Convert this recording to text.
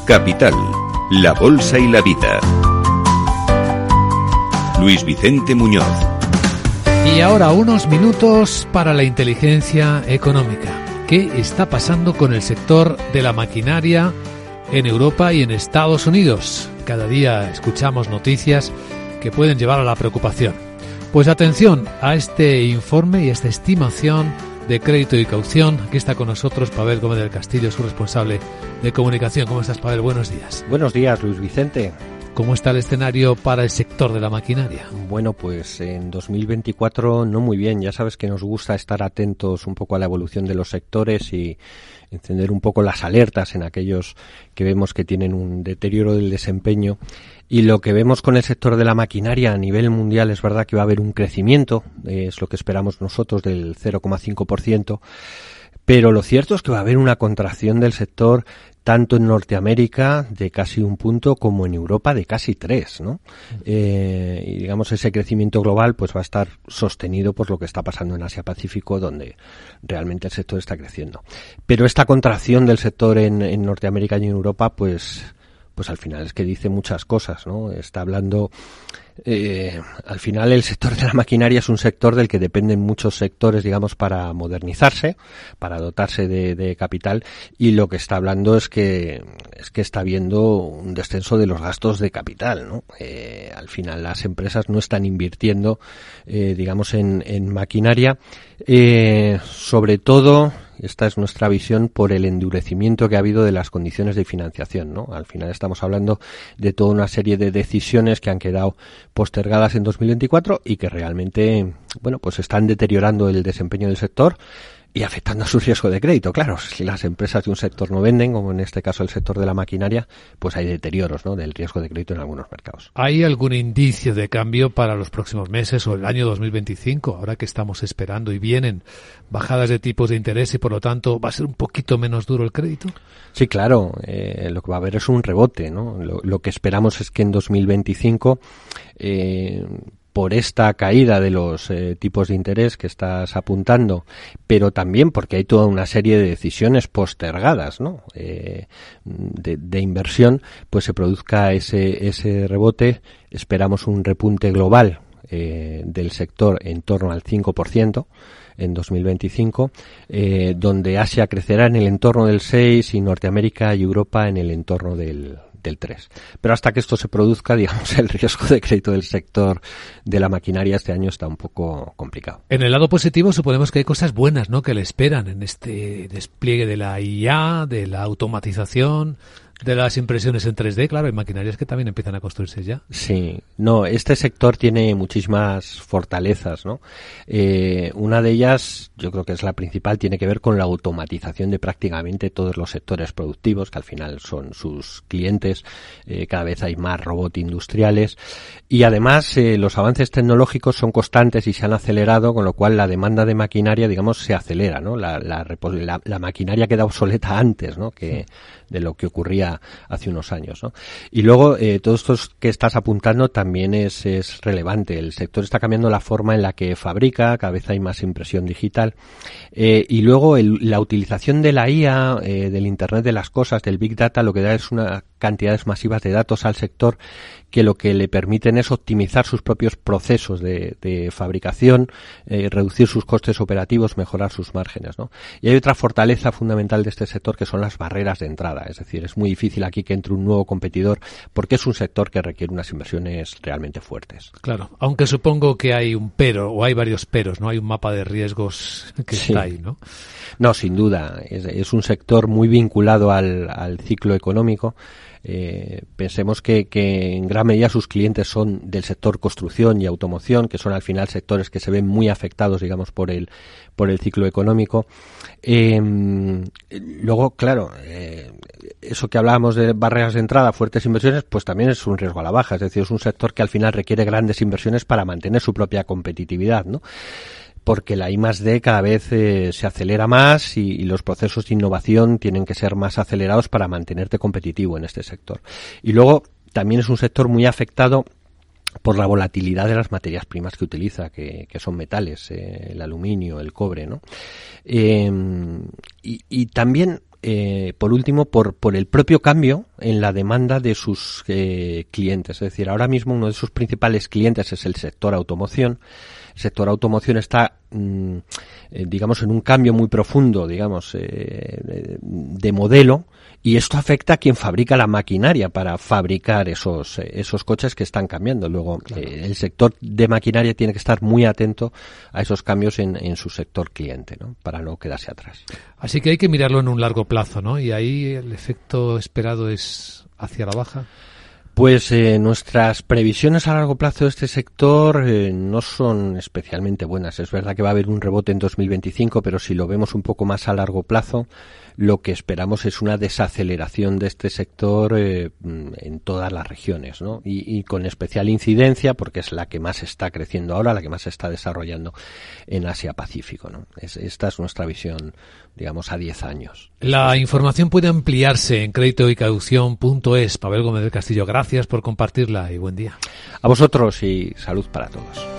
Capital, la Bolsa y la Vida. Luis Vicente Muñoz. Y ahora unos minutos para la inteligencia económica. ¿Qué está pasando con el sector de la maquinaria en Europa y en Estados Unidos? Cada día escuchamos noticias que pueden llevar a la preocupación. Pues atención a este informe y a esta estimación de crédito y caución. Aquí está con nosotros Pavel Gómez del Castillo, su responsable de comunicación. ¿Cómo estás, Pavel? Buenos días. Buenos días, Luis Vicente. ¿Cómo está el escenario para el sector de la maquinaria? Bueno, pues en 2024 no muy bien. Ya sabes que nos gusta estar atentos un poco a la evolución de los sectores y encender un poco las alertas en aquellos que vemos que tienen un deterioro del desempeño. Y lo que vemos con el sector de la maquinaria a nivel mundial es verdad que va a haber un crecimiento, es lo que esperamos nosotros, del 0,5%. Pero lo cierto es que va a haber una contracción del sector tanto en Norteamérica de casi 1 punto como en Europa de casi 3, ¿no? Y digamos ese crecimiento global pues va a estar sostenido por lo que está pasando en Asia-Pacífico, donde realmente el sector está creciendo. Pero esta contracción del sector en Norteamérica y en Europa pues al final es que dice muchas cosas, ¿no? Está hablando... al final el sector de la maquinaria es un sector del que dependen muchos sectores, digamos, para modernizarse, para dotarse de capital, y lo que está hablando es que está habiendo un descenso de los gastos de capital, ¿no? Al final las empresas no están invirtiendo, digamos, en maquinaria, sobre todo. Esta es nuestra visión por el endurecimiento que ha habido de las condiciones de financiación, ¿no? Al final estamos hablando de toda una serie de decisiones que han quedado postergadas en 2024 y que realmente, bueno, pues están deteriorando el desempeño del sector y afectando a su riesgo de crédito. Claro, si las empresas de un sector no venden, como en este caso el sector de la maquinaria, pues hay deterioros, ¿no?, del riesgo de crédito en algunos mercados. ¿Hay algún indicio de cambio para los próximos meses o el año 2025, ahora que estamos esperando y vienen bajadas de tipos de interés y por lo tanto va a ser un poquito menos duro el crédito? Sí, claro, lo que va a haber es un rebote, ¿no? Lo que esperamos es que en 2025... por esta caída de los tipos de interés que estás apuntando, pero también porque hay toda una serie de decisiones postergadas, ¿no?, de inversión, pues se produzca ese rebote. Esperamos un repunte global del sector en torno al 5% en 2025, donde Asia crecerá en el entorno del 6% y Norteamérica y Europa en el entorno del 3. Pero hasta que esto se produzca, digamos, el riesgo de crédito del sector de la maquinaria este año está un poco complicado. En el lado positivo suponemos que hay cosas buenas, ¿no?, que le esperan en este despliegue de la IA, de la automatización, de las impresiones en 3D. Claro, hay maquinarias que también empiezan a construirse ya. Sí, no, este sector tiene muchísimas fortalezas, ¿no? Una de ellas, yo creo que es la principal, tiene que ver con la automatización de prácticamente todos los sectores productivos, que al final son sus clientes. Cada vez hay más robots industriales y además los avances tecnológicos son constantes y se han acelerado, con lo cual la demanda de maquinaria, digamos, se acelera, ¿no? La maquinaria queda obsoleta antes, ¿no?, que de lo que ocurría hace unos años, ¿no? Y luego todo esto que estás apuntando también es relevante. El sector está cambiando la forma en la que fabrica, cada vez hay más impresión digital, y luego la utilización de la IA, del Internet de las cosas, del Big Data, lo que da es una cantidades masivas de datos al sector que lo que le permiten es optimizar sus propios procesos de fabricación, reducir sus costes operativos, mejorar sus márgenes, ¿no? Y hay otra fortaleza fundamental de este sector que son las barreras de entrada. Es decir, es muy difícil aquí que entre un nuevo competidor porque es un sector que requiere unas inversiones realmente fuertes. Claro, aunque supongo que hay un pero, o hay varios peros, ¿no? Hay un mapa de riesgos que sí. Está ahí, ¿no? No, sin duda. Es un sector muy vinculado al ciclo económico. Pensemos que en gran medida sus clientes son del sector construcción y automoción, que son al final sectores que se ven muy afectados, digamos, por el ciclo económico. Luego, claro, eso que hablábamos de barreras de entrada, fuertes inversiones, pues también es un riesgo a la baja. Es decir, es un sector que al final requiere grandes inversiones para mantener su propia competitividad, ¿no? Porque la I+D cada vez se acelera más y los procesos de innovación tienen que ser más acelerados para mantenerte competitivo en este sector. Y luego también es un sector muy afectado por la volatilidad de las materias primas que utiliza, que son metales, el aluminio, el cobre, ¿no? Y también, por último, por el propio cambio en la demanda de sus clientes. Es decir, ahora mismo uno de sus principales clientes es el sector automoción. El sector automoción está, digamos, en un cambio muy profundo, digamos, de modelo, y esto afecta a quien fabrica la maquinaria para fabricar esos coches que están cambiando. Luego, claro, el sector de maquinaria tiene que estar muy atento a esos cambios en su sector cliente, ¿no? Para no quedarse atrás. Así que hay que mirarlo en un largo plazo, ¿no? Y ahí el efecto esperado es hacia la baja. Pues nuestras previsiones a largo plazo de este sector no son especialmente buenas. Es verdad que va a haber un rebote en 2025, pero si lo vemos un poco más a largo plazo, lo que esperamos es una desaceleración de este sector en todas las regiones, ¿no? Y con especial incidencia, porque es la que más está creciendo ahora, la que más se está desarrollando en Asia-Pacífico, ¿no? Esta es nuestra visión, digamos, a 10 años. La información puede ampliarse en créditoycaución.es. Pavel Gómez del Castillo, gracias por compartirla y buen día. A vosotros y salud para todos.